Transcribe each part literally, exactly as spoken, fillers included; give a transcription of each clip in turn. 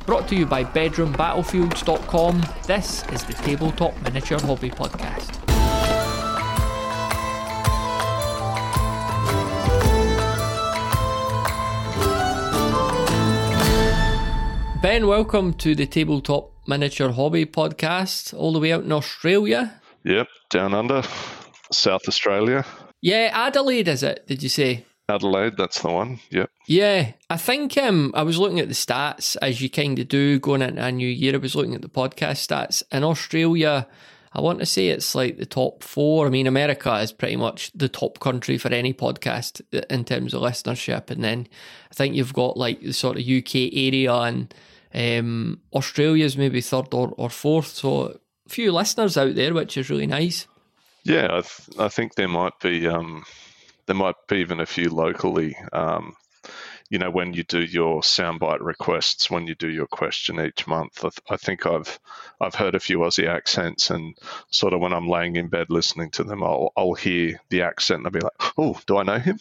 Brought to you by bedroom battlefields dot com, this is the Tabletop Miniature Hobby Podcast. Ben, welcome to the Tabletop Miniature Hobby Podcast, all the way out in Australia. Yep, down under, South Australia. Yeah, Adelaide, is it, did you say? Adelaide, that's the one, yep. Yeah, I think um, I was looking at the stats, as you kind of do, going into a new year. I was looking at the podcast stats. In Australia, I want to say it's like the top four. I mean, America is pretty much the top country for any podcast in terms of listenership. And then I think you've got like the sort of U K area, and um, Australia's maybe third or, or fourth. So a few listeners out there, which is really nice. Yeah, I, th- I think there might be um, there might be even a few locally. Um, you know, when you do your soundbite requests, when you do your question each month, I, th- I think I've I've heard a few Aussie accents, and sort of when I'm laying in bed listening to them, I'll I'll hear the accent and I'll be like, oh, do I know him?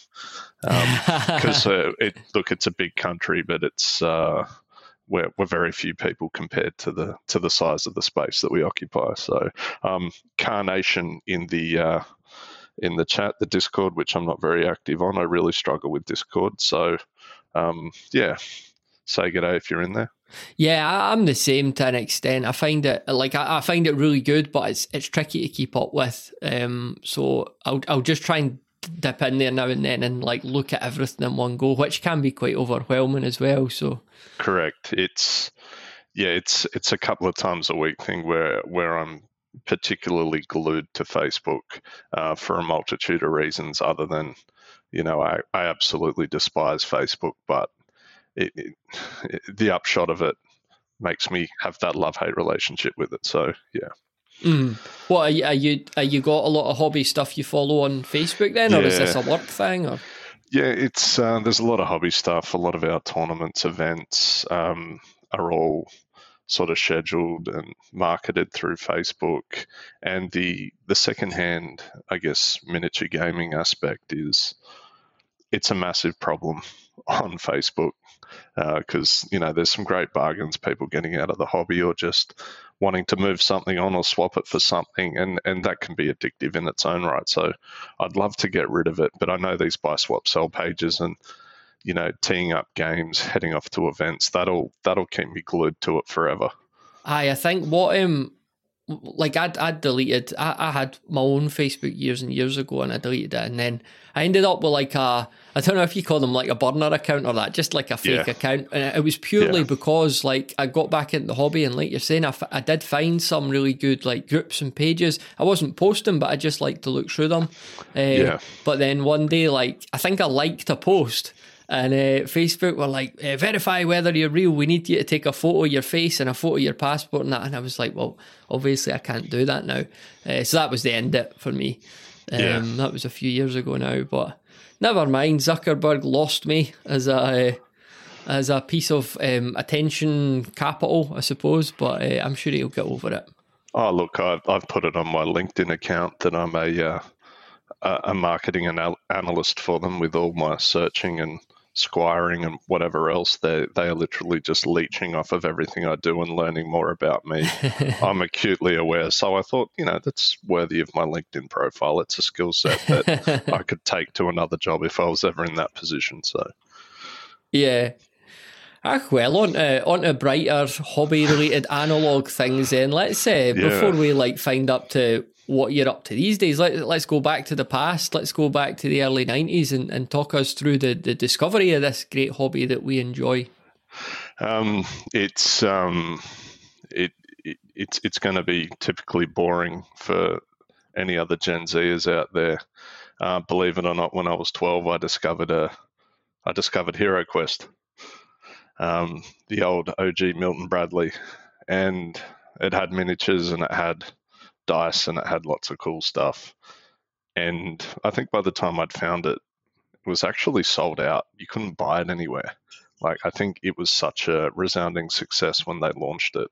Because um, uh, it look, it's a big country, but it's uh, we're we're very few people compared to the to the size of the space that we occupy. So, um, Carnation in the uh, in the chat, the Discord, which I'm not very active on. I really struggle with Discord. So, um, yeah, say g'day if you're in there. Yeah, I'm the same to an extent. I find it like I, I find it really good, but it's it's tricky to keep up with. Um, so I'll I'll just try and dip in there now and then and like look at everything in one go, which can be quite overwhelming as well. So correct. It's yeah, it's it's a couple of times a week thing where where I'm particularly glued to Facebook uh, for a multitude of reasons, other than, you know, I, I absolutely despise Facebook, but it, it, it, the upshot of it makes me have that love-hate relationship with it. So, yeah. Mm. What are you, are you? Are you got a lot of hobby stuff you follow on Facebook then, or yeah. is this a work thing? Or yeah, it's uh, there's a lot of hobby stuff. A lot of our tournaments, events um, are all sort of scheduled and marketed through Facebook. And the the secondhand, I guess, miniature gaming aspect is it's a massive problem on Facebook because, uh, you know, there's some great bargains, people getting out of the hobby or just wanting to move something on or swap it for something, and, and that can be addictive in its own right. So I'd love to get rid of it, but I know these buy, swap, sell pages and, you know, teeing up games, heading off to events, that'll that'll keep me glued to it forever. Aye, I think what um like I'd I'd deleted I, I had my own Facebook years and years ago, and I deleted it, and then I ended up with like a I don't know if you call them like a burner account or that, just like a fake yeah. account, and it was purely yeah. because like I got back into the hobby, and like you're saying, I, f- I did find some really good like groups and pages. I wasn't posting, but I just like to look through them. Uh, yeah. But then one day, like I think I liked a post. And uh, Facebook were like, uh, verify whether you're real. We need you to take a photo of your face and a photo of your passport and that. And I was like, well, obviously I can't do that now. Uh, so that was the end of it for me. Um, yeah. That was a few years ago now. But never mind, Zuckerberg lost me as a uh, as a piece of um, attention capital, I suppose. But uh, I'm sure he'll get over it. Oh, look, I've, I've put it on my LinkedIn account that I'm a, uh, a marketing anal- analyst for them with all my searching and squiring and whatever else. They they are literally just leeching off of everything I do and learning more about me. I'm acutely aware. So I thought, you know, that's worthy of my LinkedIn profile. It's a skill set that I could take to another job if I was ever in that position. So yeah. Ah, well, on to, on to brighter hobby-related analogue things then. Let's, uh, yeah. before we like find up to what you're up to these days, let, let's go back to the past. Let's go back to the early nineties and, and talk us through the, the discovery of this great hobby that we enjoy. Um, it's um, it, it it's it's going to be typically boring for any other Gen Zers out there. Uh, believe it or not, when I was twelve, I discovered a I discovered HeroQuest, um, the old O G Milton Bradley, and it had miniatures and it had dice and it had lots of cool stuff. And I think by the time I'd found it, it was actually sold out. You couldn't buy it anywhere. Like, I think it was such a resounding success when they launched it.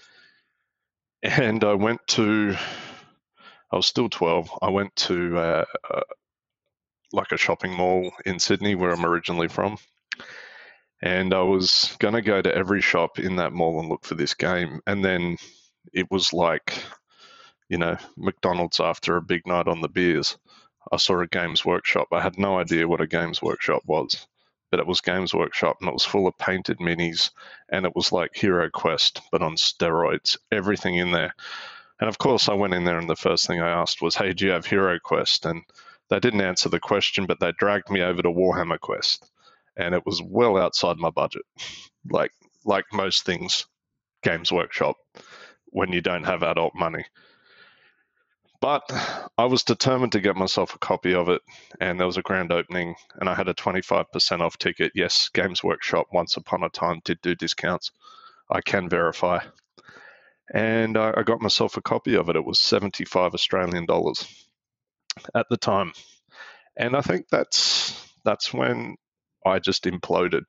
And I went to, I was still twelve. I went to uh, uh, like a shopping mall in Sydney, where I'm originally from. And I was going to go to every shop in that mall and look for this game. And then it was like, you know, McDonald's after a big night on the beers. I saw a Games Workshop. I had no idea what a Games Workshop was, but it was Games Workshop, and it was full of painted minis, and it was like Hero Quest, but on steroids, everything in there. And of course, I went in there, and the first thing I asked was, hey, do you have Hero Quest? And they didn't answer the question, but they dragged me over to Warhammer Quest, and it was well outside my budget, like like most things, Games Workshop, when you don't have adult money. But I was determined to get myself a copy of it, and there was a grand opening, and I had a twenty-five percent off ticket. Yes, Games Workshop once upon a time did do discounts. I can verify. And I, I got myself a copy of it. It was seventy-five Australian dollars at the time. And I think that's that's when I just imploded.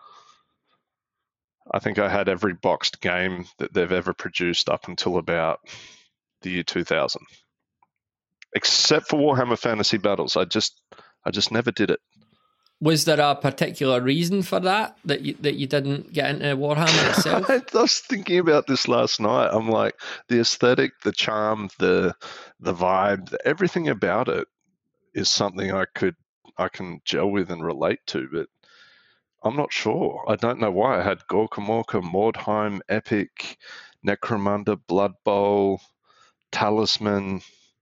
I think I had every boxed game that they've ever produced up until about the year two thousand. Except for Warhammer Fantasy Battles. I just I just never did it. Was there a particular reason for that, that you, that you didn't get into Warhammer itself? I was thinking about this last night. I'm like, the aesthetic, the charm, the the vibe, everything about it is something I could I can gel with and relate to, but I'm not sure. I don't know why. I had Gorka Morka, Mordheim, Epic, Necromunda, Blood Bowl, Talisman,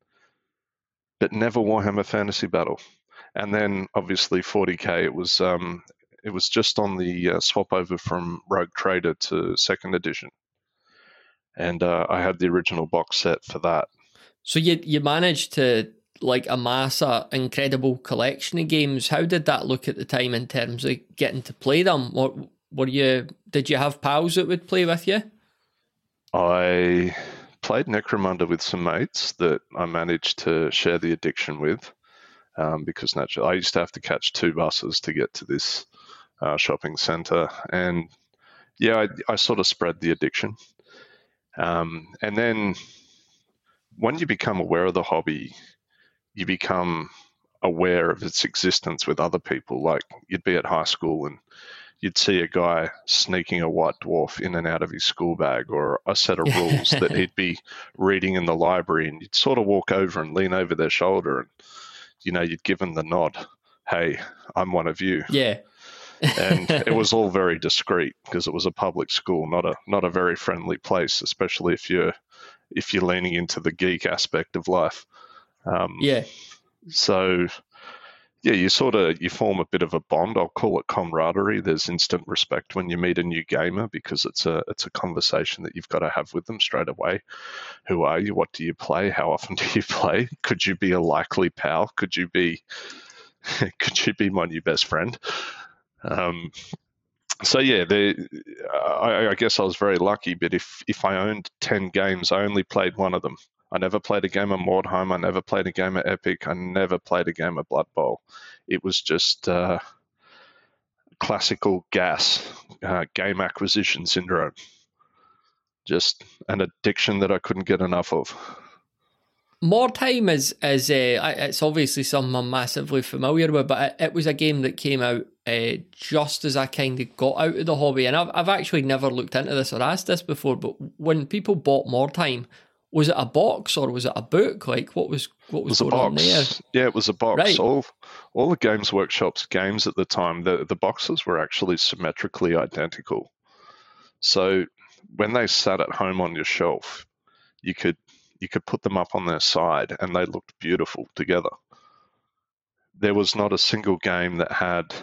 but never Warhammer Fantasy Battle. And then obviously forty K, it was um, it was just on the uh, swap over from Rogue Trader to second edition. And uh, I had the original box set for that. So you you managed to like amass an incredible collection of games. How did that look at the time in terms of getting to play them? What were you? Did you have pals that would play with you? I played Necromunda with some mates that I managed to share the addiction with, um, because naturally I used to have to catch two buses to get to this uh, shopping centre, and yeah, I, I sort of spread the addiction. Um, and then when you become aware of the hobby, you become aware of its existence with other people. Like you'd be at high school and you'd see a guy sneaking a white dwarf in and out of his school bag, or a set of rules that he'd be reading in the library, and you'd sort of walk over and lean over their shoulder and, you know, you'd give them the nod. Hey, I'm one of you. Yeah. And it was all very discreet because it was a public school, not a not a very friendly place, especially if you're if you're leaning into the geek aspect of life. Um, yeah. So, yeah, you sort of you form a bit of a bond. I'll call it camaraderie. There's instant respect when you meet a new gamer because it's a it's a conversation that you've got to have with them straight away. Who are you? What do you play? How often do you play? Could you be a likely pal? Could you be could you be my new best friend? Um, so yeah, the, I, I guess I was very lucky. But if if I owned ten games, I only played one of them. I never played a game of Mordheim. I never played a game of Epic. I never played a game of Blood Bowl. It was just uh, classical gas, uh, game acquisition syndrome. Just an addiction that I couldn't get enough of. Mordheim is, is uh, it's obviously something I'm massively familiar with, but it, it was a game that came out uh, just as I kind of got out of the hobby. And I've, I've actually never looked into this or asked this before, but when people bought Mordheim, was it a box or was it a book? Like what was what was, it was going a box. on there? Yeah, it was a box. Right. All all the Games Workshop's games at the time, the, the boxes were actually symmetrically identical. So when they sat at home on your shelf, you could you could put them up on their side and they looked beautiful together. There was not a single game that had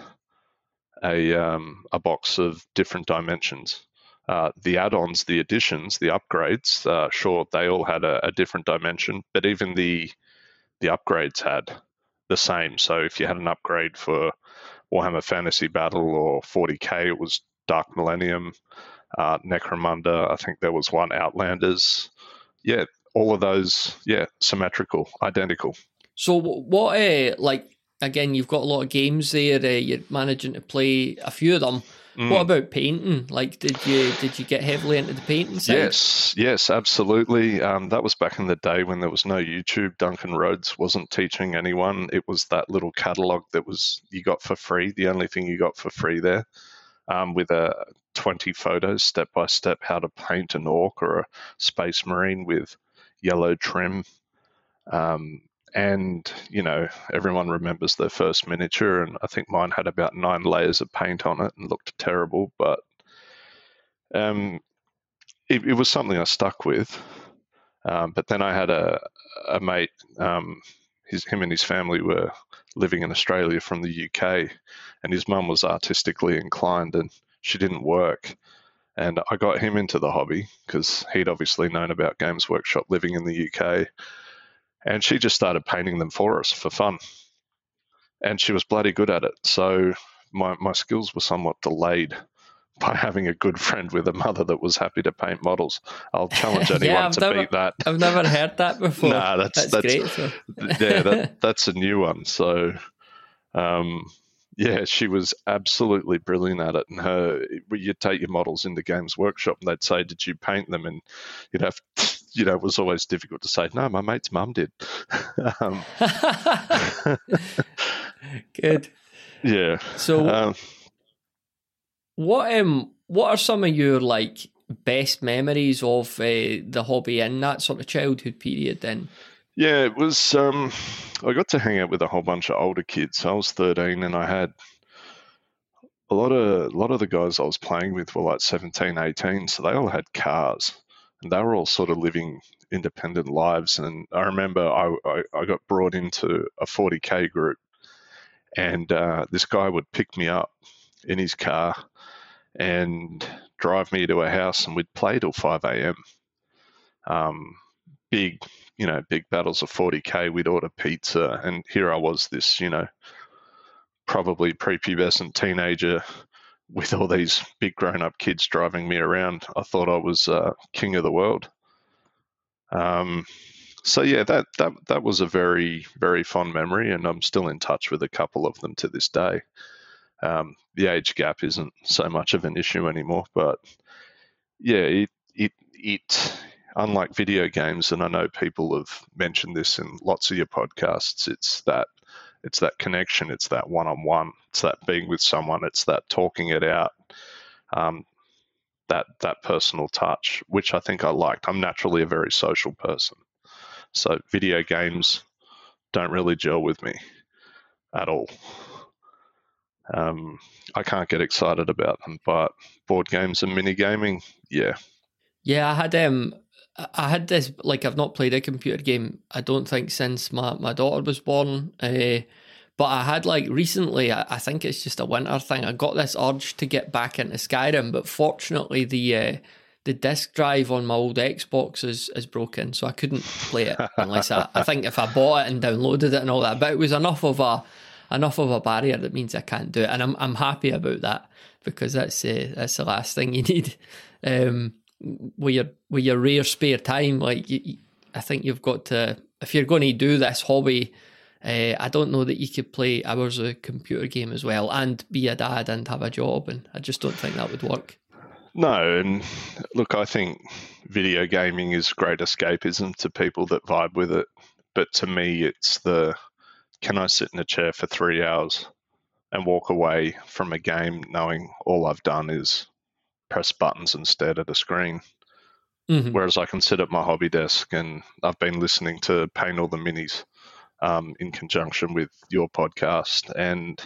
a um, a box of different dimensions. Uh, the add-ons, the additions, the upgrades, uh, sure, they all had a, a different dimension, but even the the upgrades had the same. So if you had an upgrade for Warhammer Fantasy Battle or forty K, it was Dark Millennium, uh, Necromunda, I think there was one, Outlanders. Yeah, all of those, yeah, symmetrical, identical. So what, uh, like, again, you've got a lot of games there, uh, you're managing to play a few of them. Mm. What about painting? Like, did you did you get heavily into the painting side? Yes, yes, absolutely. Um, that was back in the day when there was no YouTube. Duncan Rhodes wasn't teaching anyone. It was that little catalogue that was you got for free, the only thing you got for free there. um, with a twenty photos step by step how to paint an orc or a space marine with yellow trim. Um, and, you know, everyone remembers their first miniature, and I think mine had about nine layers of paint on it and looked terrible, but um, it, it was something I stuck with. Um, but then I had a, a mate, um, his, him and his family were living in Australia from the U K, and his mum was artistically inclined and she didn't work. And I got him into the hobby because he'd obviously known about Games Workshop living in the U K. And she just started painting them for us for fun. And she was bloody good at it. So my, my skills were somewhat delayed by having a good friend with a mother that was happy to paint models. I'll challenge anyone yeah, to never, beat that. I've never heard that before. Nah, that's, that's, that's great. So. yeah, that, that's a new one. So, um, yeah, she was absolutely brilliant at it. And her, you'd take your models into Games Workshop and they'd say, "Did you paint them?" And you'd have, you know, it was always difficult to say, "No, my mate's mum did." um, Good. Yeah. So, um, what um, what are some of your like best memories of uh, the hobby in that sort of childhood period? Then. Yeah, it was. Um, I got to hang out with a whole bunch of older kids. I was thirteen, and I had a lot of a lot of the guys I was playing with were like seventeen, eighteen, so they all had cars, and they were all sort of living independent lives. And I remember I I, I got brought into a forty K group, and uh, this guy would pick me up in his car and drive me to a house, and we'd play till five a.m. Um, big, you know, big battles of forty K. We'd order pizza, and here I was, this, you know, probably prepubescent teenager with all these big grown-up kids driving me around. I thought I was uh, king of the world. Um, so yeah, that that that was a very very fond memory, and I'm still in touch with a couple of them to this day. Um, the age gap isn't so much of an issue anymore, but yeah, it it it. Unlike video games, and I know people have mentioned this in lots of your podcasts, it's that it's that connection, it's that one-on-one, it's that being with someone, it's that talking it out, um, that that personal touch, which I think I liked. I'm naturally a very social person, so video games don't really gel with me at all. Um, I can't get excited about them, but board games and mini gaming, yeah. Yeah, I had um. I had this, like, I've not played a computer game, I don't think, since my, my daughter was born. Uh, but I had, like, recently, I, I think it's just a winter thing, I got this urge to get back into Skyrim, but fortunately the uh, the disk drive on my old Xbox is, is broken, so I couldn't play it unless I, I think if I bought it and downloaded it and all that. But it was enough of a enough of a barrier that means I can't do it, and I'm I'm happy about that, because that's uh, that's the last thing you need. Um, with your with your rare spare time, like you, I think you've got to, if you're going to do this hobby, uh, I don't know that you could play hours of a computer game as well and be a dad and have a job, and I just don't think that would work. No, and look, I think video gaming is great escapism to people that vibe with it, but to me it's the, can I sit in a chair for three hours and walk away from a game knowing all I've done is press buttons and stare at a screen. Mm-hmm. Whereas I can sit at my hobby desk, and I've been listening to Paint All the Minis um, in conjunction with your podcast, and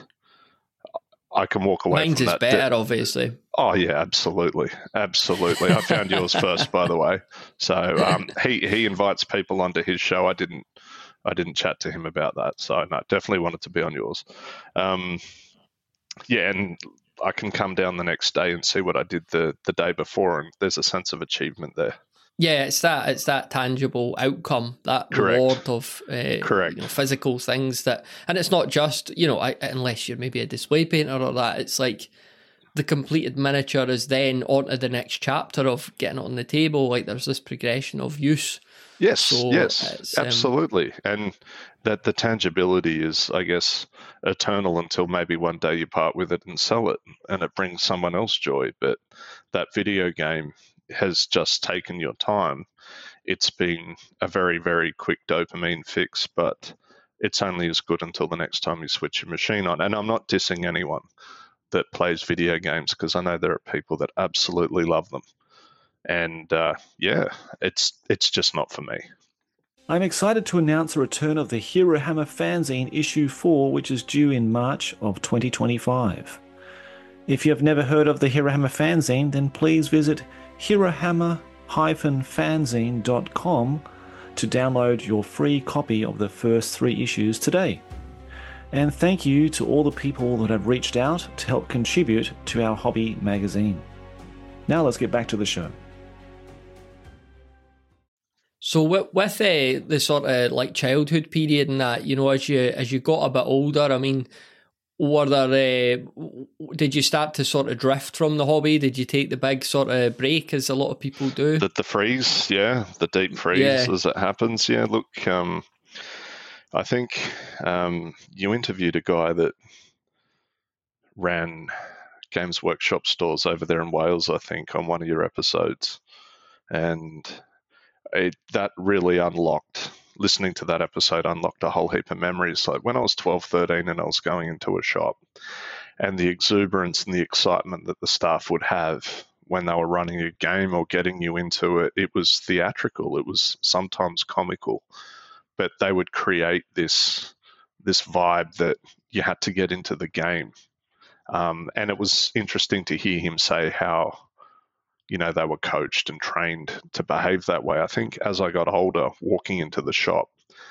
I can walk away Mine's from that. Mine's is better, de- obviously. Oh, yeah, absolutely. Absolutely. I found yours first, by the way. So um, he, he invites people onto his show. I didn't I didn't chat to him about that. So no, definitely wanted to be on yours. Um, yeah, and I can come down the next day and see what I did the, the day before, and there's a sense of achievement there. Yeah, it's that it's that tangible outcome, that Correct. reward of uh, Correct. You know, physical things that, and it's not just, you know, I, unless you're maybe a display painter or that, it's like the completed miniature is then on to the next chapter of getting it on the table. Like there's this progression of use. Yes, so yes, absolutely. Um, and that the tangibility is, I guess, eternal until maybe one day you part with it and sell it and it brings someone else joy. But that video game has just taken your time. It's been a very, very quick dopamine fix, but it's only as good until the next time you switch your machine on. And I'm not dissing anyone that plays video games, because I know there are people that absolutely love them. And uh, yeah, it's it's just not for me. I'm excited to announce the return of the Hero Hammer fanzine issue four, which is due in March of twenty twenty-five. If you have never heard of the Hero Hammer fanzine, then please visit hero hammer dash fanzine dot com to download your free copy of the first three issues today. And thank you to all the people that have reached out to help contribute to our hobby magazine. Now let's get back to the show. So with, with uh, the sort of like childhood period and that, you know, as you as you got a bit older, I mean, were there, uh, did you start to sort of drift from the hobby? Did you take the big sort of break, as a lot of people do? The, the freeze, yeah, the deep freeze Yeah. as it happens. Yeah, look, um, I think um, you interviewed a guy that ran Games Workshop stores over there in Wales, I think, on one of your episodes. And it, that really unlocked, listening to that episode unlocked a whole heap of memories. Like when I was twelve, thirteen and I was going into a shop, and the exuberance and the excitement that the staff would have when they were running a game or getting you into it, it was theatrical. It was sometimes comical, but they would create this this vibe that you had to get into the game. Um, and it was interesting to hear him say how, you know, they were coached and trained to behave that way. I think as I got older, walking into the shop,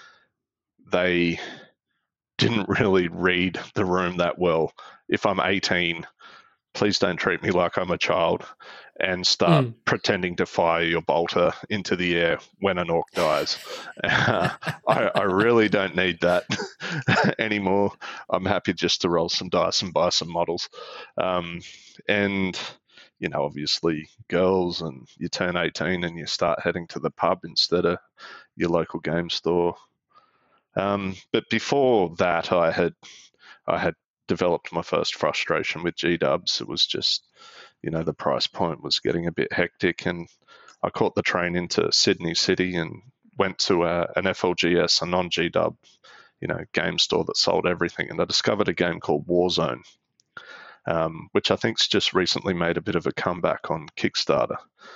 they didn't really read the room that well. If I'm eighteen, please don't treat me like I'm a child and start mm. pretending to fire your bolter into the air when an orc dies. Uh, I, I really don't need that anymore. I'm happy just to roll some dice and buy some models. Um, and, you know, obviously girls, and you turn eighteen and you start heading to the pub instead of your local game store. Um, but before that, I had I had developed my first frustration with G-dubs. It was just, you know, the price point was getting a bit hectic, and I caught the train into Sydney City and went to a, an F L G S, a non-G-dub, you know, game store that sold everything, and I discovered a game called Warzone, um, which I think's just recently made a bit of a comeback on Kickstarter.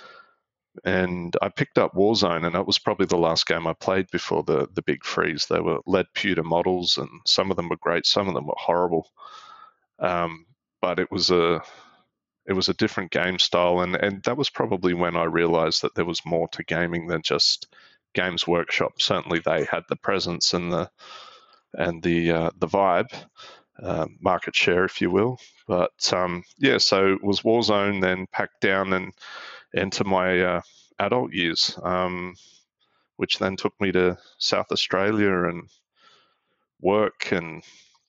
And I picked up Warzone, and that was probably the last game I played before the, the big freeze. They were lead pewter models, and some of them were great, some of them were horrible. Um, but it was a it was a different game style, and, and that was probably when I realized that there was more to gaming than just Games Workshop. Certainly, they had the presence and the and the uh, the vibe, uh, market share, if you will. But um, yeah, so it was Warzone, then packed down and into my uh, adult years, um, which then took me to South Australia and work and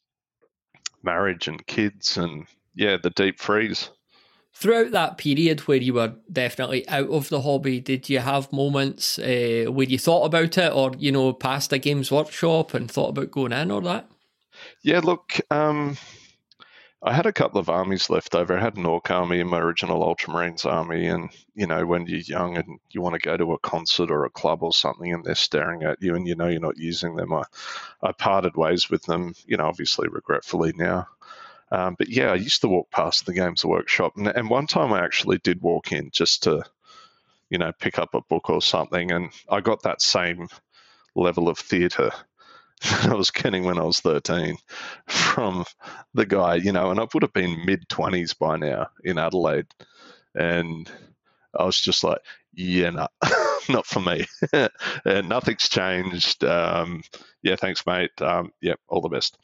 marriage and kids and, yeah, the deep freeze. Throughout that period where you were definitely out of the hobby, did you have moments uh, where you thought about it, or, you know, passed a Games Workshop and thought about going in or that? Yeah, look, um, I had a couple of armies left over. I had an Orc army in my original Ultramarines army, and, you know, when you're young and you want to go to a concert or a club or something and they're staring at you and you know you're not using them, I, I parted ways with them, you know, obviously regretfully now. Um, but yeah, I used to walk past the Games Workshop, and, and one time I actually did walk in just to, you know, pick up a book or something, and I got that same level of theatre that I was getting when I was thirteen from the guy, you know, and I would have been mid-twenties by now in Adelaide, and I was just like, yeah, no, not for me. And nothing's changed. Um, yeah, thanks, mate. Um, yeah, all the best.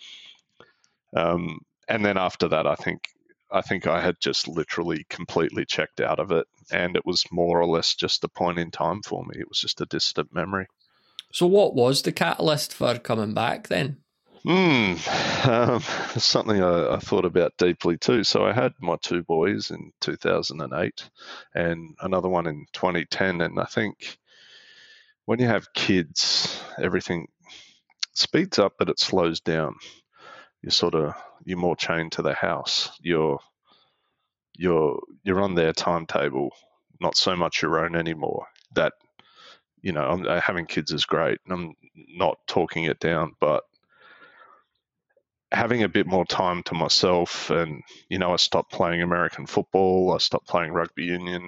Um, and then after that, I think I think I had just literally completely checked out of it, and it was more or less just a point in time for me. It was just a distant memory. So what was the catalyst for coming back then? Hmm, um, something I, I thought about deeply too. So I had my two boys in two thousand eight and another one in twenty ten. And I think when you have kids, everything speeds up, but it slows down. You're sort of, you're more chained to the house. You're, you're, you're on their timetable, not so much your own anymore. That, you know, I'm, having kids is great. I'm not talking it down, but having a bit more time to myself, and, you know, I stopped playing American football, I stopped playing rugby union.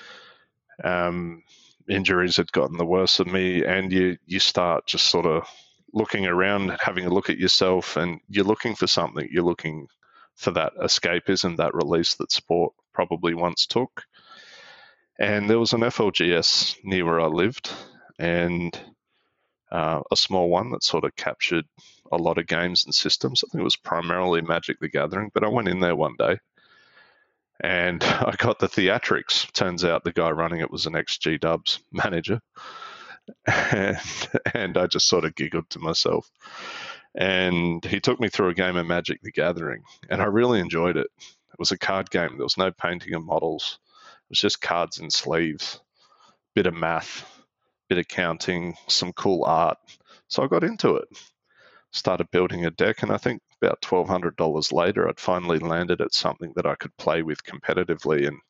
Um, injuries had gotten the worse of me, and you, you start just sort of looking around, having a look at yourself, and you're looking for something. You're looking for that escapism, that release that sport probably once took. And there was an F L G S near where I lived, and uh, a small one that sort of captured a lot of games and systems. I think it was primarily Magic the Gathering, but I went in there one day and I got the theatrics. Turns out the guy running it was an ex-G Dubs manager. And, and I just sort of giggled to myself. And he took me through a game of Magic the Gathering, and I really enjoyed it. It was a card game. There was no painting of models. It was just cards and sleeves, bit of math, bit of counting, some cool art. So I got into it, started building a deck, and I think about twelve hundred dollars later, I'd finally landed at something that I could play with competitively. And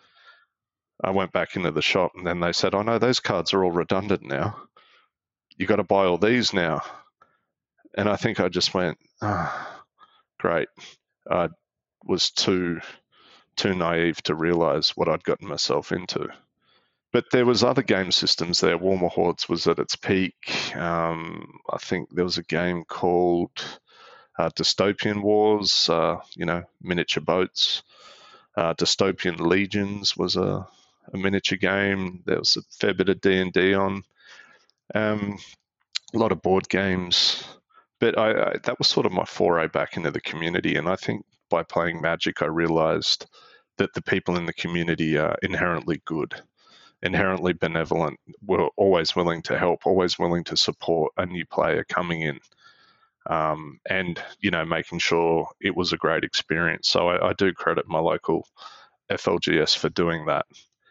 I went back into the shop, and then they said, oh no, those cards are all redundant now. You got to buy all these now. And I think I just went, oh, great. I was too too naive to realize what I'd gotten myself into. But there was other game systems there. Warmer Hordes was at its peak. Um, I think there was a game called uh, Dystopian Wars, uh, you know, miniature boats. Uh, Dystopian Legions was a, a miniature game. There was a fair bit of D and D on. Um, a lot of board games. But I, I, that was sort of my foray back into the community. And I think by playing Magic, I realized that the people in the community are inherently good, inherently benevolent, were always willing to help, always willing to support a new player coming in, um, and, you know, making sure it was a great experience. So I, I do credit my local F L G S for doing that.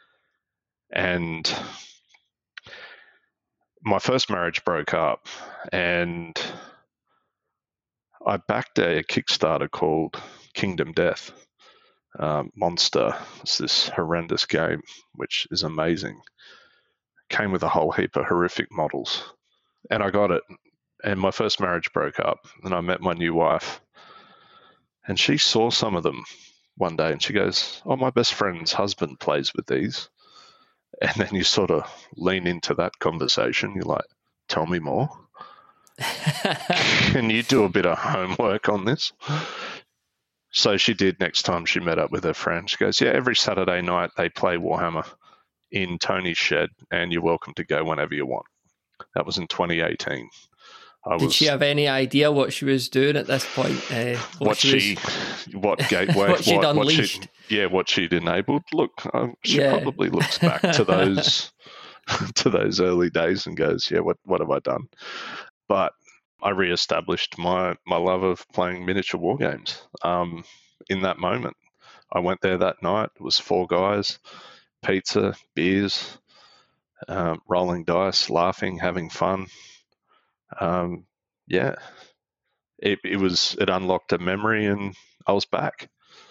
And my first marriage broke up, and I backed a Kickstarter called Kingdom Death. Um, Monster. It's this horrendous game, which is amazing. Came with a whole heap of horrific models. And I got it. And my first marriage broke up. And I met my new wife. And she saw some of them one day and she goes, oh, my best friend's husband plays with these. And then you sort of lean into that conversation. You're like, tell me more. Can you do a bit of homework on this? So she did. Next time she met up with her friend, she goes, yeah, every Saturday night they play Warhammer in Tony's shed, and you're welcome to go whenever you want. That was in twenty eighteen. I Did was, she have any idea what she was doing at this point? Uh, what, what she, she, was, what gateway, what she'd what, unleashed? What she, yeah, what she'd enabled. Look, um, she Yeah. probably looks back to those to those early days and goes, yeah, what what have I done? But I re-established my, my love of playing miniature war games um, in that moment. I went there that night. It was four guys, pizza, beers, um, rolling dice, laughing, having fun. Um, yeah, it, it was it unlocked a memory, and I was back.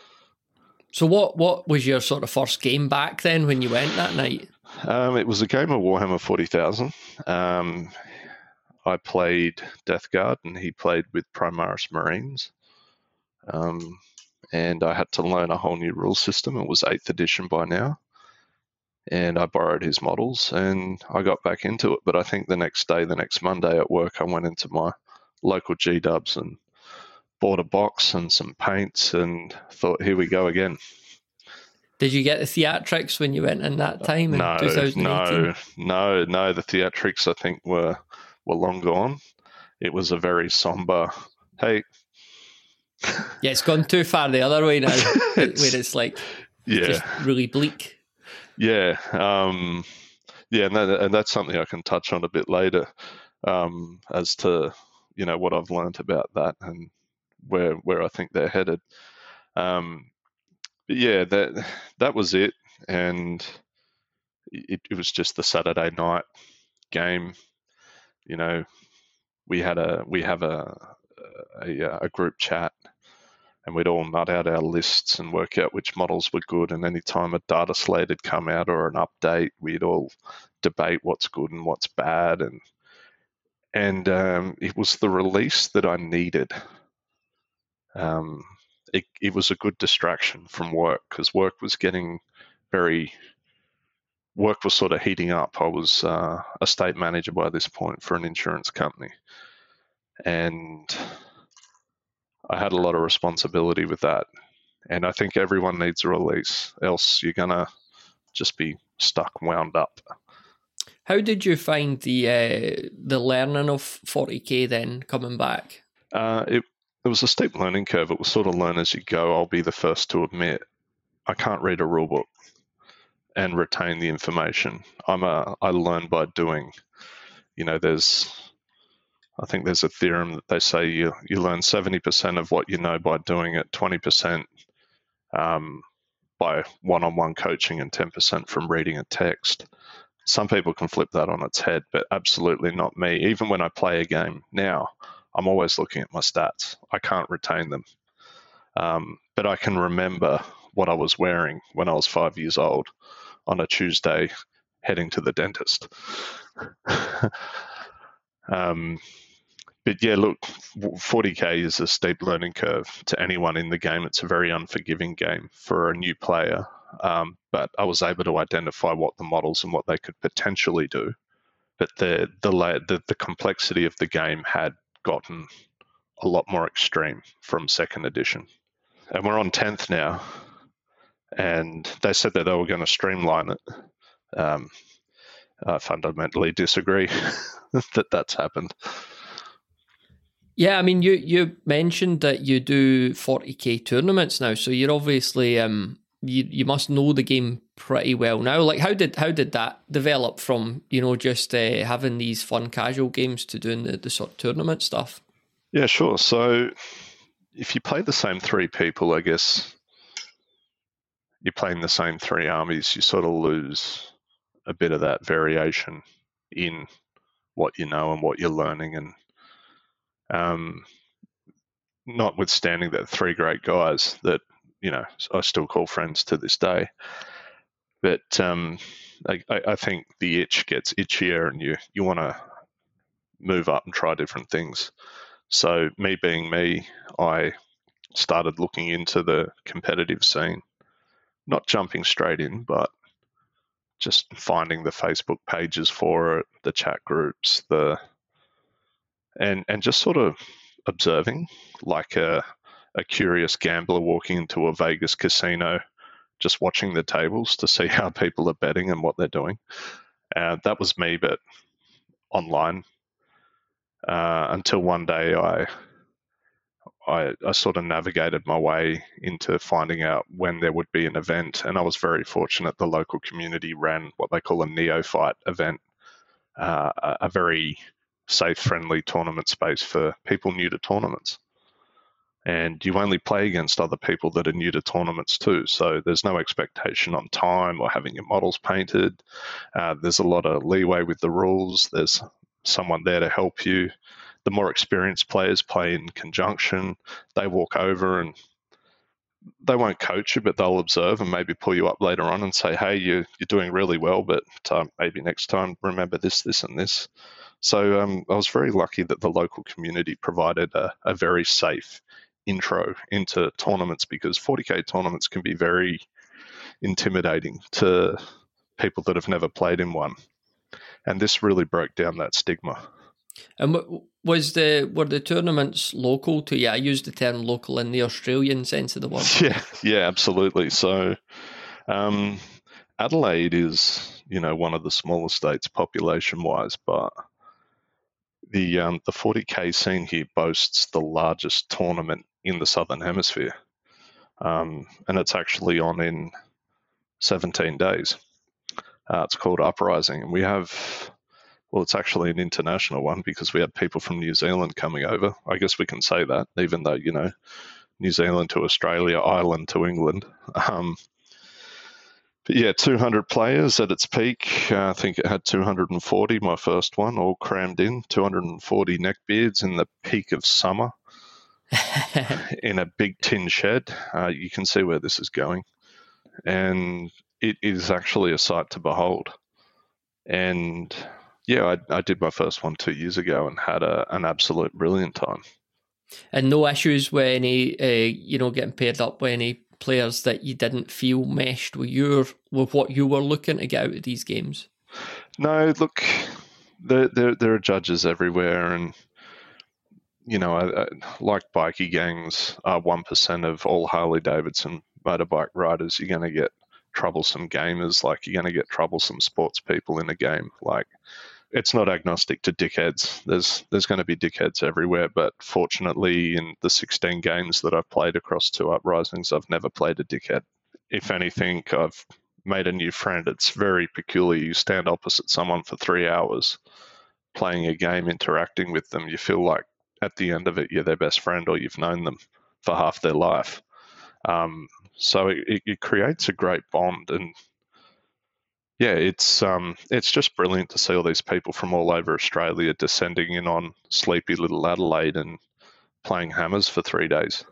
So what, what was your sort of first game back then when you went that night? Um, it was a game of Warhammer forty thousand. Um, I played Death Guard and he played with Primaris Marines. Um, and I had to learn a whole new rule system. It was eighth edition by now. And I borrowed his models and I got back into it. But I think the next day, the next Monday at work, I went into my local G Dubs and bought a box and some paints and thought, here we go again. Did you get the theatrics when you went in that time in no, twenty eighteen? No, no, no. The theatrics, I think, were... were long gone. It was a very somber, hey. Yeah, it's gone too far the other way now, it's, where it's like yeah. just really bleak. Yeah, um, yeah, and, that, and that's something I can touch on a bit later um, as to, you know, what I've learned about that and where where I think they're headed. Um, but yeah, that that was it, and it, it was just the Saturday night game. You know, we had a we have a, a a group chat, and we'd all nut out our lists and work out which models were good. And any time a data slate had come out or an update, we'd all debate what's good and what's bad. And and um, it was the release that I needed um, it, it was a good distraction from work, because work was getting very, work was sort of heating up. I was uh, a state manager by this point for an insurance company, and I had a lot of responsibility with that. And I think everyone needs a release, else you're going to just be stuck, wound up. How did you find the uh, the learning of forty K then coming back? Uh, it, it was a steep learning curve. It was sort of learn as you go. I'll be the first to admit I can't read a rule book and retain the information. I'm a, I learn by doing. You know, there's, I think there's a theorem that they say you, you learn seventy percent of what you know by doing it, twenty percent um, by one-on-one coaching, and ten percent from reading a text. Some people can flip that on its head, but absolutely not me. Even when I play a game now, I'm always looking at my stats. I can't retain them. Um, but I can remember what I was wearing when I was five years old on a Tuesday heading to the dentist. um, but yeah, look, forty K is a steep learning curve to anyone in the game. It's a very unforgiving game for a new player. Um, but I was able to identify what the models and what they could potentially do. But the the the, the complexity of the game had gotten a lot more extreme from second edition. And we're on tenth now, and they said that they were going to streamline it. Um, I fundamentally disagree that that's happened. Yeah, I mean, you, you mentioned that you do forty K tournaments now, so you're obviously... Um, You you must know the game pretty well now. Like, how did how did that develop from, you know, just uh, having these fun casual games to doing the, the sort of tournament stuff? Yeah, sure. So if you play the same three people, I guess you're playing the same three armies, you sort of lose a bit of that variation in what you know and what you're learning. And um, notwithstanding that three great guys that, you know, I still call friends to this day. But um, I, I think the itch gets itchier, and you, you want to move up and try different things. So me being me, I started looking into the competitive scene, not jumping straight in, but just finding the Facebook pages for it, the chat groups, the and and just sort of observing, like a a curious gambler walking into a Vegas casino, just watching the tables to see how people are betting and what they're doing. Uh, that was me, but online. Uh, until one day I, I I sort of navigated my way into finding out when there would be an event, and I was very fortunate. The local community ran what they call a neophyte event, uh, a, a very safe, friendly tournament space for people new to tournaments. And you only play against other people that are new to tournaments too. So there's no expectation on time or having your models painted. Uh, there's a lot of leeway with the rules. There's someone there to help you. The more experienced players play in conjunction. They walk over and they won't coach you, but they'll observe and maybe pull you up later on and say, hey, you, you're doing really well, but uh, maybe next time remember this, this, and this. So um, I was very lucky that the local community provided a, a very safe intro into tournaments, because forty K tournaments can be very intimidating to people that have never played in one. And this really broke down that stigma. And was the were the tournaments local to you? I use the term local in the Australian sense of the word. Yeah, yeah, absolutely. So um, Adelaide is, you know, one of the smaller states population-wise, but the um, the forty K scene here boasts the largest tournament in the Southern Hemisphere. Um, and it's actually on in seventeen days. Uh, it's called Uprising. And we have, well, it's actually an international one because we had people from New Zealand coming over. I guess we can say that, even though, you know, New Zealand to Australia, Ireland to England. Um, but yeah, two hundred players at its peak. Uh, I think it had two hundred forty, my first one, all crammed in, two hundred forty neckbeards in the peak of summer. In a big tin shed. Uh, you can see where this is going. And it is actually a sight to behold. And yeah, I, I did my first one two years ago and had a, an absolute brilliant time. And no issues with any, uh, you know, getting paired up with any players that you didn't feel meshed with your with what you were looking to get out of these games? No, look, there there, there are judges everywhere, and you know, I, I, like bikie gangs are one percent of all Harley Davidson motorbike riders. You're going to get troublesome gamers, like you're going to get troublesome sports people in a game. Like, it's not agnostic to dickheads. There's there's going to be dickheads everywhere, but fortunately, in the sixteen games that I've played across two uprisings, I've never played a dickhead. If anything, I've made a new friend. It's very peculiar. You stand opposite someone for three hours playing a game, interacting with them. You feel like at the end of it, you're their best friend, or you've known them for half their life. Um, so it, it creates a great bond, and yeah, it's um, it's just brilliant to see all these people from all over Australia descending in on sleepy little Adelaide and playing hammers for three days.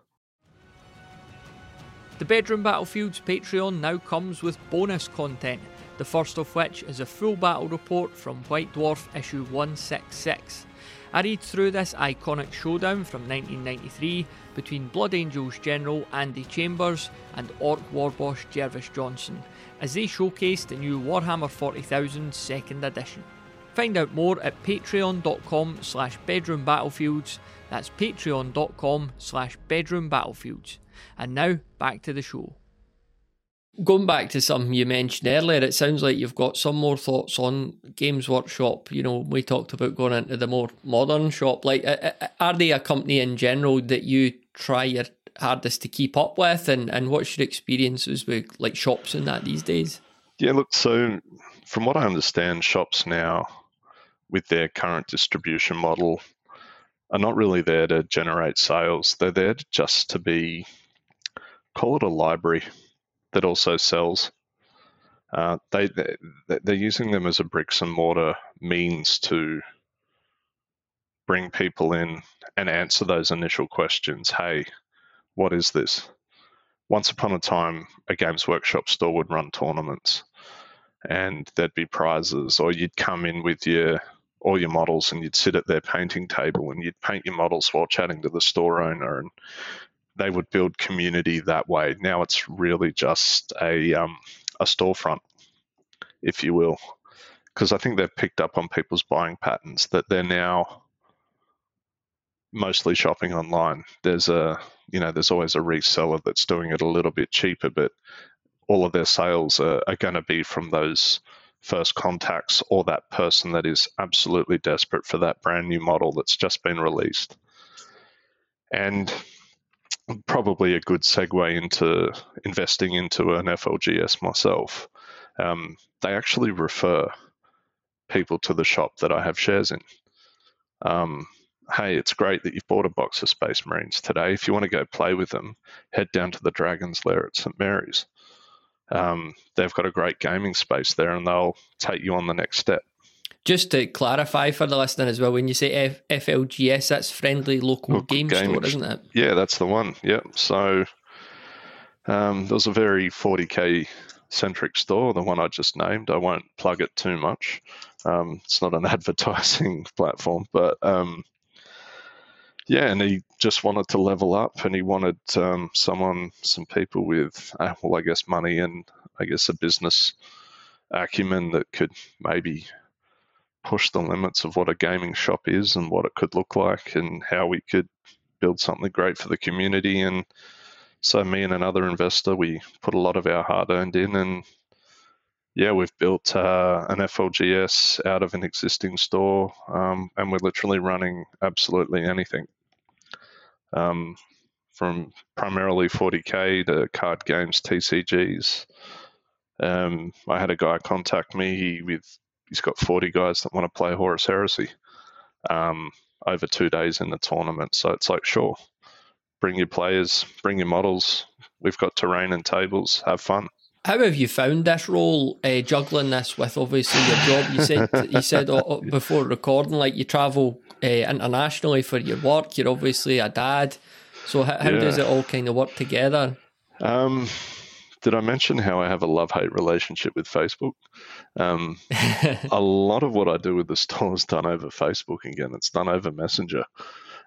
The Bedroom Battlefields Patreon now comes with bonus content, the first of which is a full battle report from White Dwarf issue one sixty-six. I read through this iconic showdown from nineteen ninety-three between Blood Angels General Andy Chambers and Orc Warboss Jervis Johnson, as they showcased the new Warhammer forty thousand second edition. Find out more at patreon.com slash bedroombattlefields. That's patreon.com slash bedroombattlefields. And now, back to the show. Going back to something you mentioned earlier, it sounds like you've got some more thoughts on Games Workshop. You know, we talked about going into the more modern shop. Like, are they a company in general that you try your hardest to keep up with? And, and what's your experiences with like shops and that these days? Yeah, look, so from what I understand, shops now with their current distribution model are not really there to generate sales. They're there to just to be, call it a library that also sells. Uh, they, they, they're using them as a bricks and mortar means to bring people in and answer those initial questions. Hey, what is this? Once upon a time, a Games Workshop store would run tournaments and there'd be prizes, or you'd come in with your all your models and you'd sit at their painting table and you'd paint your models while chatting to the store owner, and they would build community that way. Now it's really just a um, a storefront, if you will, because I think they've picked up on people's buying patterns, that they're now mostly shopping online. There's a, you know, there's always a reseller that's doing it a little bit cheaper, but all of their sales are, are going to be from those first contacts or that person that is absolutely desperate for that brand new model that's just been released. And probably a good segue into investing into an F L G S myself. Um, they actually refer people to the shop that I have shares in. Um, hey, it's great that you've bought a box of Space Marines today. If you want to go play with them, head down to the Dragon's Lair at St Mary's. Um, they've got a great gaming space there, and they'll take you on the next step. Just to clarify for the listener as well, when you say F- FLGS, that's Friendly Local, Local Game Gaming Store, isn't it? Yeah, that's the one. Yep. So um, there was a very forty K centric store, the one I just named. I won't plug it too much. Um, it's not an advertising platform, but um, yeah, and he just wanted to level up, and he wanted um, someone, some people with, uh, well, I guess money and I guess a business acumen that could maybe push the limits of what a gaming shop is and what it could look like and how we could build something great for the community. And so me and another investor, we put a lot of our hard-earned in, and yeah, we've built uh, an F L G S out of an existing store, um, and we're literally running absolutely anything, um, from primarily forty K to card games, T C Gs. Um, I had a guy contact me with, he's got forty guys that want to play Horus Heresy um, over two days in the tournament. So it's like, sure, bring your players, bring your models. We've got terrain and tables, have fun. How have you found this role, uh, juggling this with obviously your job? You said you said uh, before recording, like you travel uh, internationally for your work. You're obviously a dad. So how, how yeah. does it all kind of work together? Um, did I mention how I have a love-hate relationship with Facebook? Um, a lot of what I do with the store is done over Facebook again. It's done over Messenger.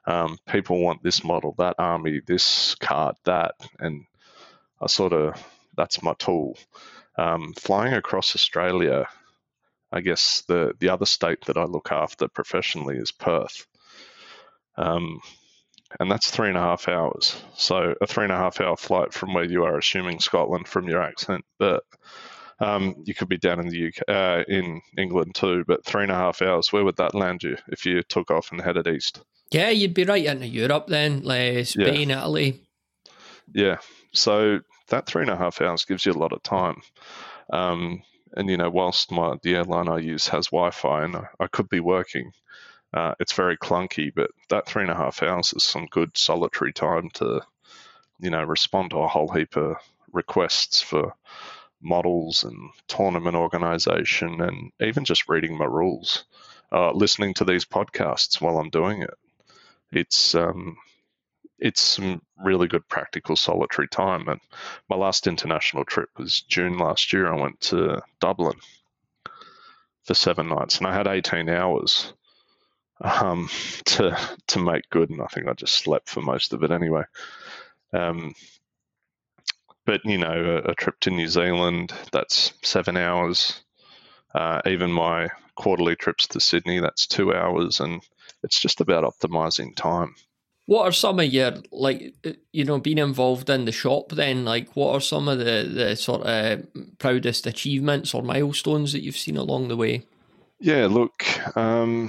Um, people want this model, that army, this card, that, and I sort of, that's my tool. Um, flying across Australia, I guess the, the other state that I look after professionally is Perth. Um, and that's three and a half hours. So a three and a half hour flight from where you are, assuming Scotland from your accent, but um, you could be down in the U K, uh, in England too, but three and a half hours, where would that land you if you took off and headed east? Yeah, you'd be right into Europe then, like Spain, yeah. Italy. Yeah, so that three and a half hours gives you a lot of time. Um, and, you know, whilst my the airline I use has Wi-Fi and I, I could be working, uh, it's very clunky, but that three and a half hours is some good solitary time to, you know, respond to a whole heap of requests for models and tournament organization and even just reading my rules, uh, listening to these podcasts while I'm doing it. It's um, it's some really good practical solitary time. And my last international trip was June last year. I went to Dublin for seven nights and I had eighteen hours um, to to make good. And I think I just slept for most of it anyway. Um, but, you know, a, a trip to New Zealand, that's seven hours. Uh, even my quarterly trips to Sydney, that's two hours. And it's just about optimizing time. What are some of your, like, you know, being involved in the shop then, like, what are some of the, the sort of proudest achievements or milestones that you've seen along the way? Yeah, look, um,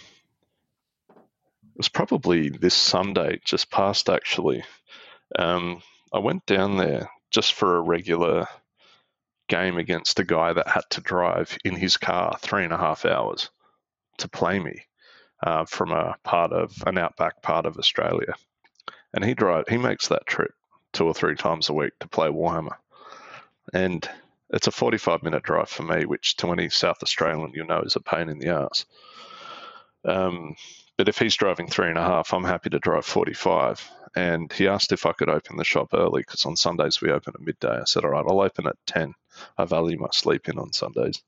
it was probably this Sunday, just past actually. Um, I went down there just for a regular game against a guy that had to drive in his car three and a half hours to play me. Uh, from a part of an outback part of Australia, and he drive he makes that trip two or three times a week to play Warhammer, and it's a forty-five minute drive for me, which to any South Australian you know is a pain in the ass. Um, but if he's driving three and a half, I'm happy to drive forty-five. And he asked if I could open the shop early because on Sundays we open at midday. I said, all right, I'll open at ten. I value my sleep in on Sundays.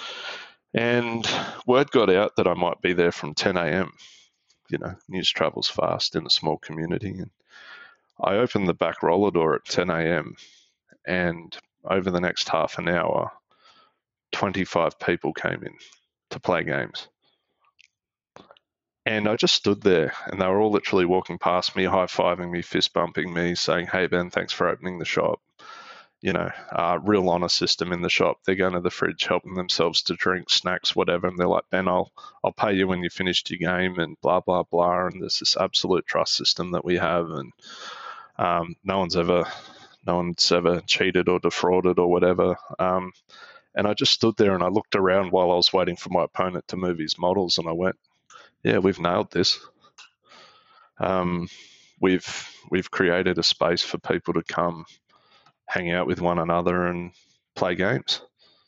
And word got out that I might be there from ten a.m. You know, news travels fast in a small community. And I opened the back roller door at ten a.m. and over the next half an hour, twenty-five people came in to play games. And I just stood there and they were all literally walking past me, high-fiving me, fist bumping me, saying, hey, Ben, thanks for opening the shop. You know, uh, real honor system in the shop. They're going to the fridge, helping themselves to drinks, snacks, whatever. And they're like, Ben, I'll, I'll pay you when you finished your game and blah, blah, blah. And there's this absolute trust system that we have. And um, no one's ever, no one's ever cheated or defrauded or whatever. Um, and I just stood there and I looked around while I was waiting for my opponent to move his models. And I went, yeah, we've nailed this. Um, we've, we've created a space for people to come hang out with one another and play games.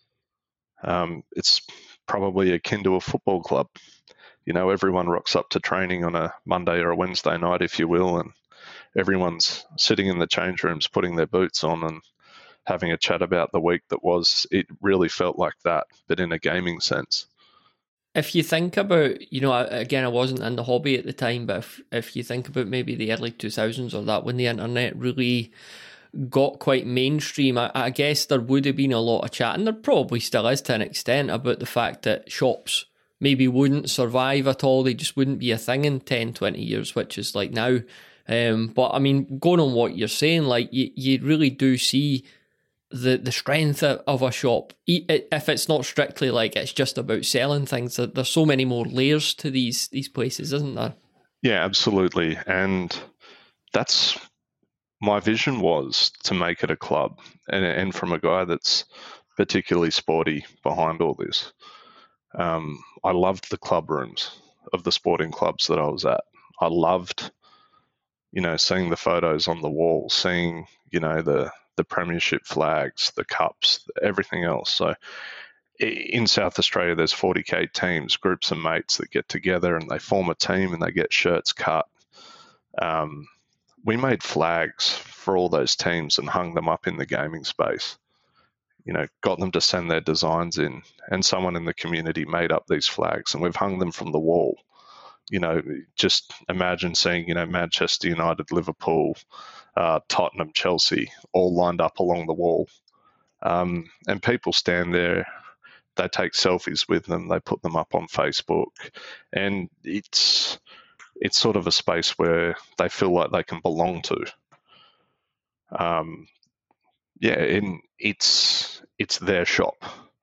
Um, it's probably akin to a football club. You know, everyone rocks up to training on a Monday or a Wednesday night, if you will, and everyone's sitting in the change rooms, putting their boots on and having a chat about the week that was. It really felt like that, but in a gaming sense. If you think about, you know, again, I wasn't in the hobby at the time, but if, if you think about maybe the early two thousands or that, when the internet really got quite mainstream, I, I guess there would have been a lot of chat, and there probably still is to an extent, about the fact that shops maybe wouldn't survive at all. They just wouldn't be a thing in ten, twenty years, which is like now. Um, but I mean, going on what you're saying, like you, you really do see the, the strength of a shop. If it's not strictly like it's just about selling things, there's so many more layers to these these places, isn't there? Yeah, absolutely. And that's my vision, was to make it a club, and, and from a guy that's particularly sporty behind all this. Um, I loved the club rooms of the sporting clubs that I was at. I loved, you know, seeing the photos on the wall, seeing, you know, the, the premiership flags, the cups, everything else. So in South Australia, there's forty K teams, groups of mates that get together and they form a team and they get shirts cut. Um, we made flags for all those teams and hung them up in the gaming space. You know, got them to send their designs in, and someone in the community made up these flags, and we've hung them from the wall you know, just imagine seeing, you know, Manchester United, Liverpool, uh, Tottenham, Chelsea, all lined up along the wall. Um, and people stand there, they take selfies with them, they put them up on Facebook, and it's it's sort of a space where they feel like they can belong to. Um, yeah, and it's it's their shop.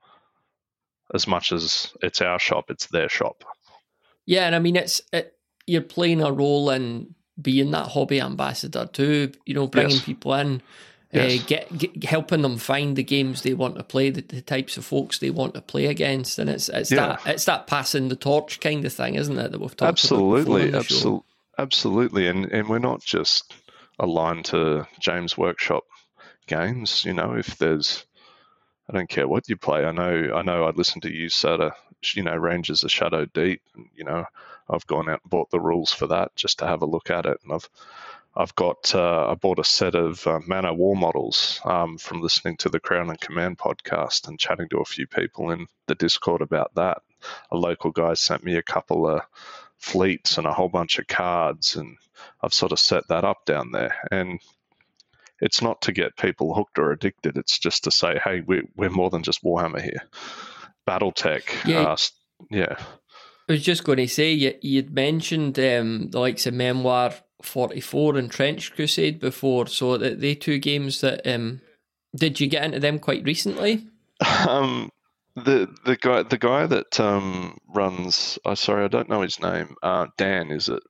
As much as it's our shop, it's their shop. Yeah, and I mean, it's it, you're playing a role in being that hobby ambassador too. You know, bringing yes. people in, yes. uh, get, get helping them find the games they want to play, the, the types of folks they want to play against, and it's it's yeah. that it's that passing the torch kind of thing, isn't it? That we've talked absolutely, about absolutely, absolutely, and and we're not just aligned to James Workshop games. You know, if there's I don't care what you play. I know I know I'd listen to you, Sada, you know, Rangers of Shadow Deep. You know, I've gone out and bought the rules for that just to have a look at it. And I've I've got, uh, I bought a set of uh, Man of War models um, from listening to the Crown and Command podcast and chatting to a few people in the Discord about that. A local guy sent me a couple of fleets and a whole bunch of cards, and I've sort of set that up down there. And it's not to get people hooked or addicted. It's just to say, hey, we're, we're more than just Warhammer here. Battletech. Yeah. Uh, yeah. I was just going to say, you, you'd mentioned um, the likes of Memoir forty-four and Trench Crusade before. So the, the two games that, um, did you get into them quite recently? Um, the the guy the guy that um, runs, oh, sorry, I don't know his name. Uh, Dan, is it?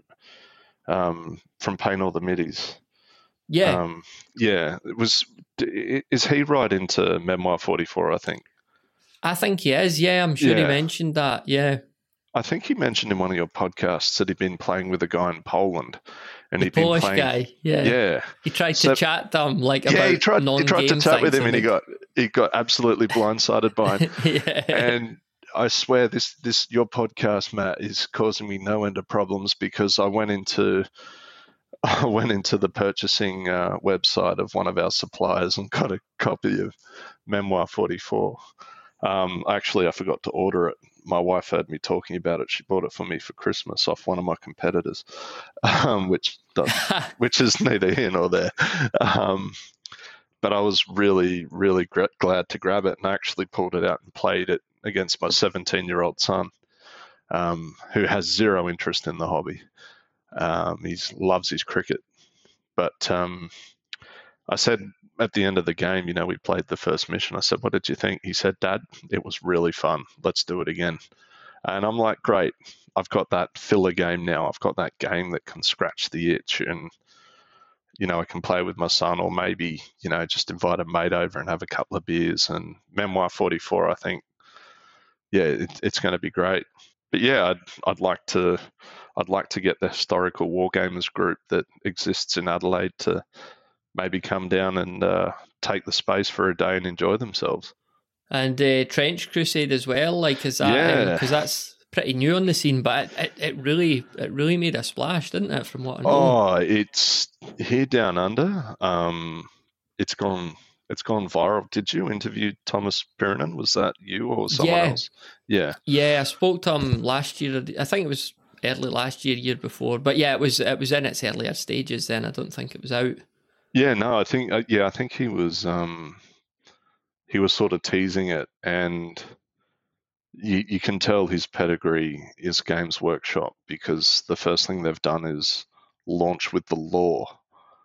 Um, from Paint All the Middies. Yeah. Um, yeah. It was. Is he right into Memoir forty-four, I think? I think he is, yeah. I'm sure yeah. he mentioned that, yeah. I think he mentioned in one of your podcasts that he'd been playing with a guy in Poland. And the he'd Polish been playing, guy, yeah. Yeah. He tried so, to chat to him, like, yeah, about he tried, non-game he tried to chat with him, and he like... got he got absolutely blindsided by him. yeah. And I swear this this your podcast, Matt, is causing me no end of problems, because I went into I went into the purchasing uh, website of one of our suppliers and got a copy of Memoir forty-four. Um, actually, I forgot to order it. My wife heard me talking about it. She bought it for me for Christmas off one of my competitors, um, which does, which is neither here nor there. Um, but I was really, really gr- glad to grab it, and I actually pulled it out and played it against my seventeen-year-old son, um, who has zero interest in the hobby. Um, he loves his cricket. But um, I said at the end of the game, you know, we played the first mission. I said, what did you think? He said, Dad, it was really fun. Let's do it again. And I'm like, great. I've got that filler game now. I've got that game that can scratch the itch, and, you know, I can play with my son, or maybe, you know, just invite a mate over and have a couple of beers. And Memoir forty-four, I think, yeah, it, it's going to be great. But yeah, I'd, I'd like to, I'd like to get the historical Wargamers group that exists in Adelaide to maybe come down and uh, take the space for a day and enjoy themselves. And uh, Trench Crusade as well, like, is that, yeah, because um, that's pretty new on the scene, but it, it, it really, it really made a splash, didn't it? From what I know. Oh, it's here down under. Um, it's gone. It's gone viral. Did you interview Thomas Pirinen? Was that you or someone yeah. else? Yeah. Yeah, I spoke to him last year. I think it was early last year, year before. But yeah, it was it was in its earlier stages then. I don't think it was out. Yeah, no, I think uh, yeah, I think he was um, he was sort of teasing it, and you you can tell his pedigree is Games Workshop, because the first thing they've done is launch with the lore,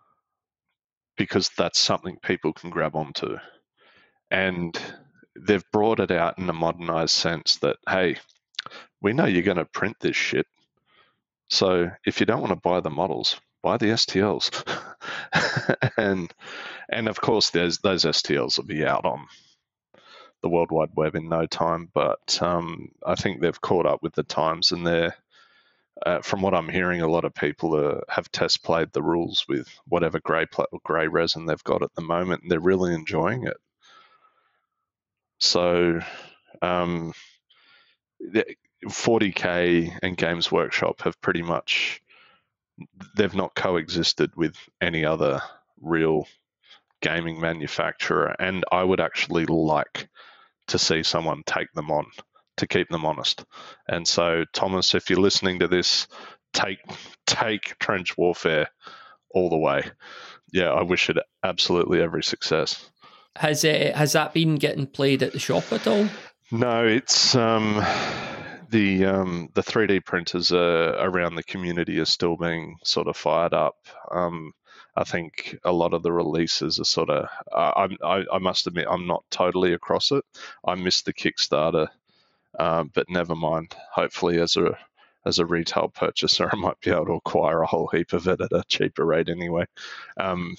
because that's something people can grab onto. And they've brought it out in a modernized sense that, hey, we know you're going to print this shit. So if you don't want to buy the models, buy the S T Ls. and and of course, there's those S T Ls will be out on the World Wide Web in no time. But um, I think they've caught up with the times, and they're, Uh, from what I'm hearing, a lot of people uh, have test played the rules with whatever grey pla- grey resin they've got at the moment, and they're really enjoying it. So, um, forty K and Games Workshop have pretty much, they've not coexisted with any other real gaming manufacturer, and I would actually like to see someone take them on. to keep them honest. And so, Thomas, if you're listening to this, take take Trench Warfare all the way. Yeah, I wish it absolutely every success. Has uh, has that been getting played at the shop at all? No, it's um, the um, the three D printers uh, around the community are still being sort of fired up. Um, I think a lot of the releases are sort of. Uh, I, I must admit, I'm not totally across it. I missed the Kickstarter, um, but never mind. Hopefully, as a as a retail purchaser, I might be able to acquire a whole heap of it at a cheaper rate anyway. Um,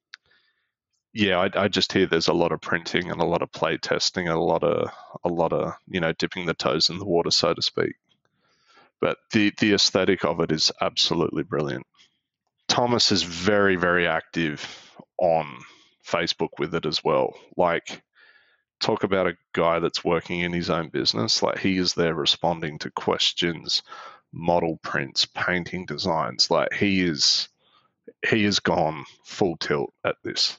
Yeah, I, I just hear there's a lot of printing and a lot of play testing and a lot of a lot of you know dipping the toes in the water, so to speak. But the the aesthetic of it is absolutely brilliant. Thomas is very very active on Facebook with it as well. Like, talk about a guy that's working in his own business. Like, he is there responding to questions, model prints, painting designs. Like, he is he is gone full tilt at this.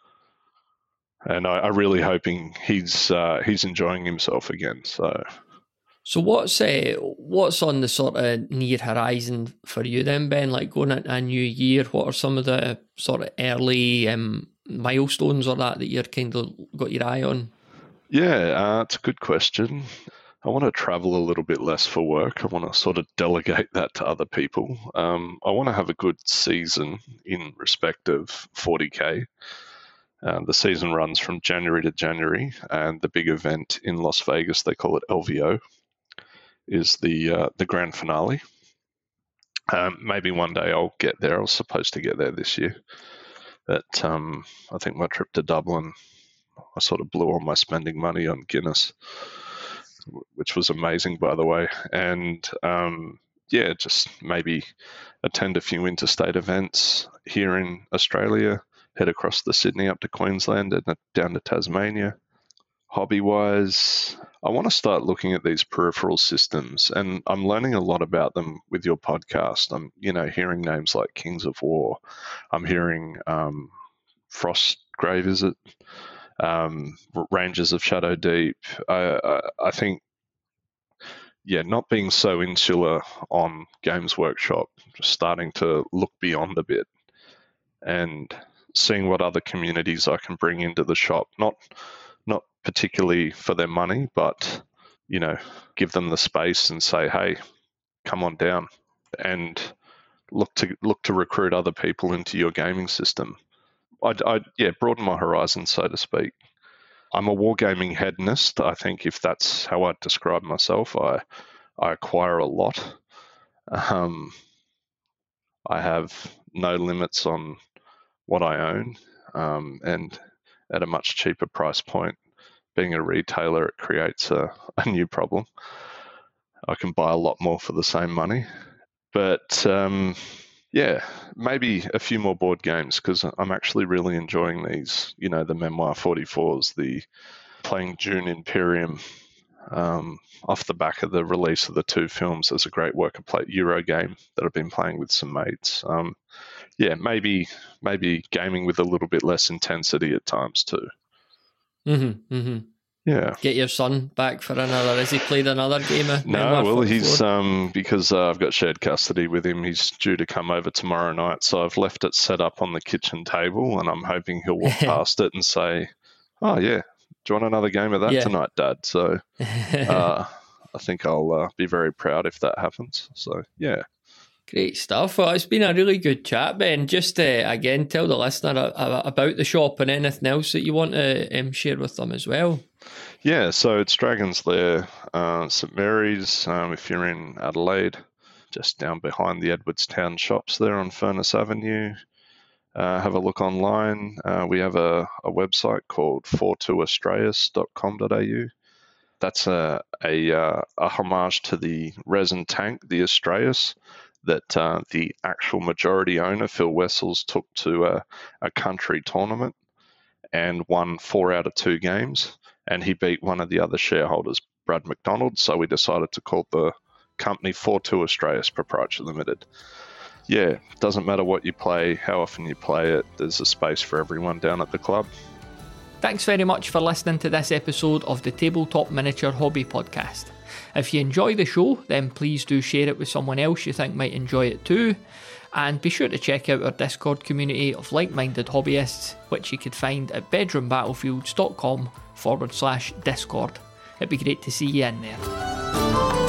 And I, I'm really hoping he's uh, he's enjoying himself again. So, so what's uh, what's on the sort of near horizon for you then, Ben? Like, going into a new year, what are some of the sort of early um, milestones or that that you're kind of got your eye on? Yeah, uh, it's a good question. I want to travel a little bit less for work. I want to sort of delegate that to other people. Um, I want to have a good season in respect of forty K. Uh, the season runs from January to January, and the big event in Las Vegas, they call it L V O, is the uh, the grand finale. Um, maybe one day I'll get there. I was supposed to get there this year. But um, I think my trip to Dublin, I sort of blew all my spending money on Guinness, which was amazing, by the way. And um, yeah, just maybe attend a few interstate events here in Australia, head across the Sydney up to Queensland and down to Tasmania. Hobby-wise, I want to start looking at these peripheral systems, and I'm learning a lot about them with your podcast. I'm, you know, hearing names like Kings of War. I'm hearing um, Frostgrave, is it? Um, Rangers of Shadow Deep. I, I, I think, yeah, not being so insular on Games Workshop, just starting to look beyond a bit and seeing what other communities I can bring into the shop. Not not particularly for their money, but, you know, give them the space and say, hey, come on down and look to look to recruit other people into your gaming system. I'd, I'd yeah, broaden my horizons, so to speak. I'm a wargaming hedonist. I think if that's how I'd describe myself, I I acquire a lot. Um, I have no limits on what I own, um, and at a much cheaper price point. Being a retailer, it creates a, a new problem. I can buy a lot more for the same money. But um, yeah, maybe a few more board games, because I'm actually really enjoying these, you know, the Memoir forty-fours, the playing Dune Imperium, um, off the back of the release of the two films. There's a great worker plate Euro game that I've been playing with some mates. Um, yeah, maybe maybe gaming with a little bit less intensity at times too. Mm-hmm, mm-hmm. Yeah. Get your son back for another. Has he played another game? Of no, well, he's um because uh, I've got shared custody with him. He's due to come over tomorrow night, so I've left it set up on the kitchen table, and I'm hoping he'll walk past it and say, "Oh yeah, do you want another game of that yeah. tonight, Dad?" So uh, I think I'll uh, be very proud if that happens. So yeah. Great stuff. Well, it's been a really good chat, Ben. Just uh, again, tell the listener about the shop and anything else that you want to um, share with them as well. Yeah, so it's Dragon's Lair, uh, St Mary's. Um, if you're in Adelaide, just down behind the Edwardstown shops there on Furness Avenue. Uh, have a look online. Uh, we have a, a website called forty-two australis dot com dot a u. That's a, a, uh, a homage to the resin tank, the Australis, that uh, the actual majority owner, Phil Wessels, took to a, a country tournament and won four out of two games. And he beat one of the other shareholders, Brad McDonald. So we decided to call the company forty-two australis Proprietary Limited. Yeah, doesn't matter what you play, how often you play it, there's a space for everyone down at the club. Thanks very much for listening to this episode of the Tabletop Miniature Hobby Podcast. If you enjoy the show, then please do share it with someone else you think might enjoy it too. And be sure to check out our Discord community of like-minded hobbyists, which you could find at bedroombattlefields.com forward slash Discord. It'd be great to see you in there.